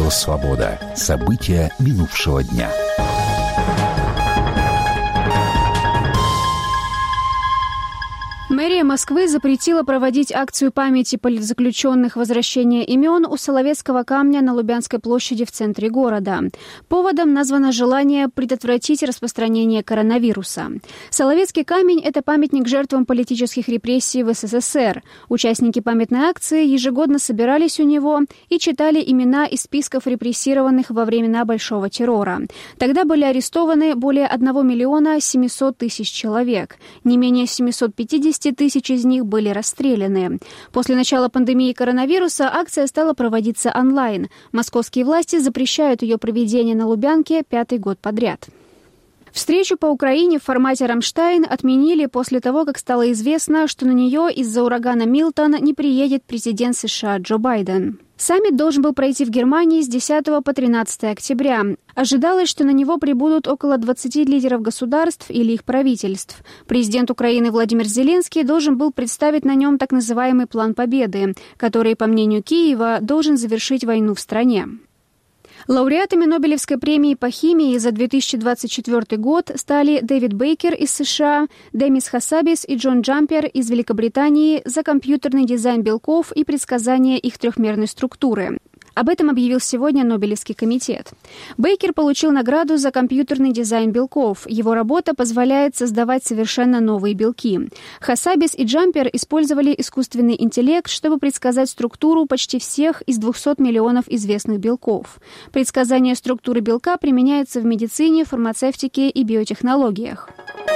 Радио «Свобода». События минувшего дня. Мэрия Москвы запретила проводить акцию памяти политзаключенных «Возвращение имен» у Соловецкого камня на Лубянской площади в центре города. Поводом названо желание предотвратить распространение коронавируса. Соловецкий камень – это памятник жертвам политических репрессий в СССР. Участники памятной акции ежегодно собирались у него и читали имена из списков репрессированных во времена Большого террора. Тогда были арестованы более 1 700 000 человек. Не менее 750 тысяч из них были расстреляны. После начала пандемии коронавируса акция стала проводиться онлайн. Московские власти запрещают ее проведение на Лубянке 5-й год подряд. Встречу по Украине в формате «Рамштайн» отменили после того, как стало известно, что на нее из-за урагана Милтон не приедет президент США Джо Байден. Саммит должен был пройти в Германии с 10 по 13 октября. Ожидалось, что на него прибудут около 20 лидеров государств или их правительств. Президент Украины Владимир Зеленский должен был представить на нем так называемый план победы, который, по мнению Киева, должен завершить войну в стране. Лауреатами Нобелевской премии по химии за 2024 год стали Дэвид Бейкер из США, Демис Хасабис и Джон Джампер из Великобритании за компьютерный дизайн белков и предсказание их трехмерной структуры. Об этом объявил сегодня Нобелевский комитет. Бейкер получил награду за компьютерный дизайн белков. Его работа позволяет создавать совершенно новые белки. Хасабис и Джампер использовали искусственный интеллект, чтобы предсказать структуру почти всех из 200 миллионов известных белков. Предсказание структуры белка применяется в медицине, фармацевтике и биотехнологиях.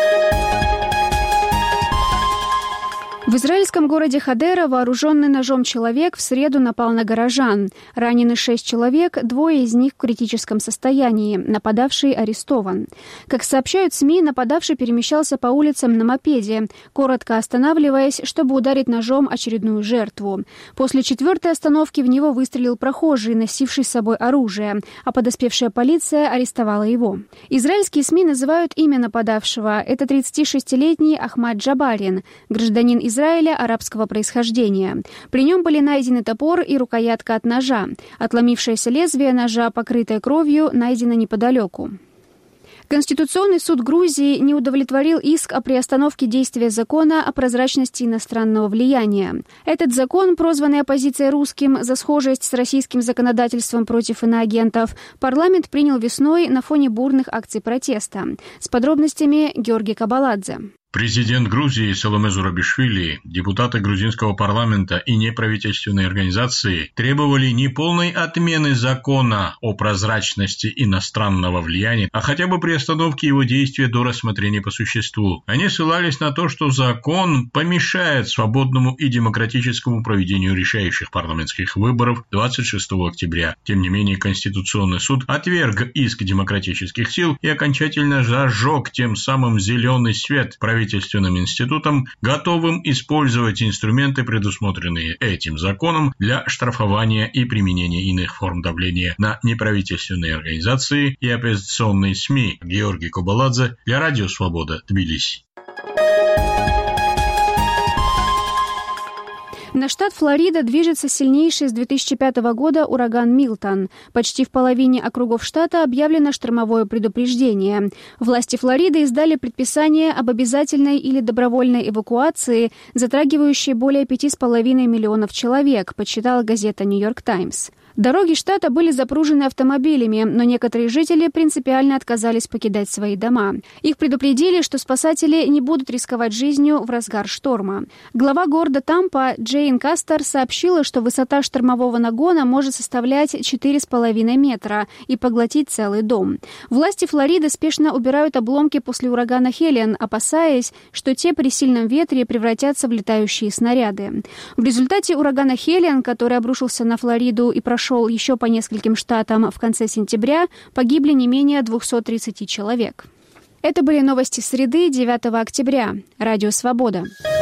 В израильском городе Хадера вооруженный ножом человек в среду напал на горожан. Ранены 6 человек, 2 из них в критическом состоянии. Нападавший арестован. Как сообщают СМИ, нападавший перемещался по улицам на мопеде, коротко останавливаясь, чтобы ударить ножом очередную жертву. После 4-й остановки в него выстрелил прохожий, носивший с собой оружие, а подоспевшая полиция арестовала его. Израильские СМИ называют имя нападавшего. Это 36-летний Ахмад Джабарин, гражданин Израиля арабского происхождения. При нем были найдены топор и рукоятка от ножа. Отломившееся лезвие ножа, покрытое кровью, найдено неподалеку. Конституционный суд Грузии не удовлетворил иск о приостановке действия закона о прозрачности иностранного влияния. Этот закон, прозванный оппозицией русским за схожесть с российским законодательством против иноагентов, парламент принял весной на фоне бурных акций протеста. С подробностями Георгий Кабаладзе. Президент Грузии Саломе Зурабишвили, депутаты грузинского парламента и неправительственные организации требовали не полной отмены закона о прозрачности иностранного влияния, а хотя бы приостановки его действия до рассмотрения по существу. Они ссылались на то, что закон помешает свободному и демократическому проведению решающих парламентских выборов 26 октября. Тем не менее, Конституционный суд отверг иск демократических сил и окончательно зажег тем самым зеленый свет правительственным институтам, готовым использовать инструменты, предусмотренные этим законом, для штрафования и применения иных форм давления на неправительственные организации и оппозиционные СМИ. Георгий Кабаладзе для Радио Свобода, Тбилиси. На штат Флорида движется сильнейший с 2005 года ураган Милтон. Почти в половине округов штата объявлено штормовое предупреждение. Власти Флориды издали предписание об обязательной или добровольной эвакуации, затрагивающей более 5,5 миллионов человек, подсчитала газета «Нью-Йорк Таймс». Дороги штата были запружены автомобилями, но некоторые жители принципиально отказались покидать свои дома. Их предупредили, что спасатели не будут рисковать жизнью в разгар шторма. Глава города Тампа Джейн Кастер сообщила, что высота штормового нагона может составлять 4,5 метра и поглотить целый дом. Власти Флориды спешно убирают обломки после урагана Хелен, опасаясь, что те при сильном ветре превратятся в летающие снаряды. В результате урагана Хелен, который обрушился на Флориду и прошел еще по нескольким штатам в конце сентября, погибли не менее 230 человек. Это были новости среды 9 октября. Радио «Свобода».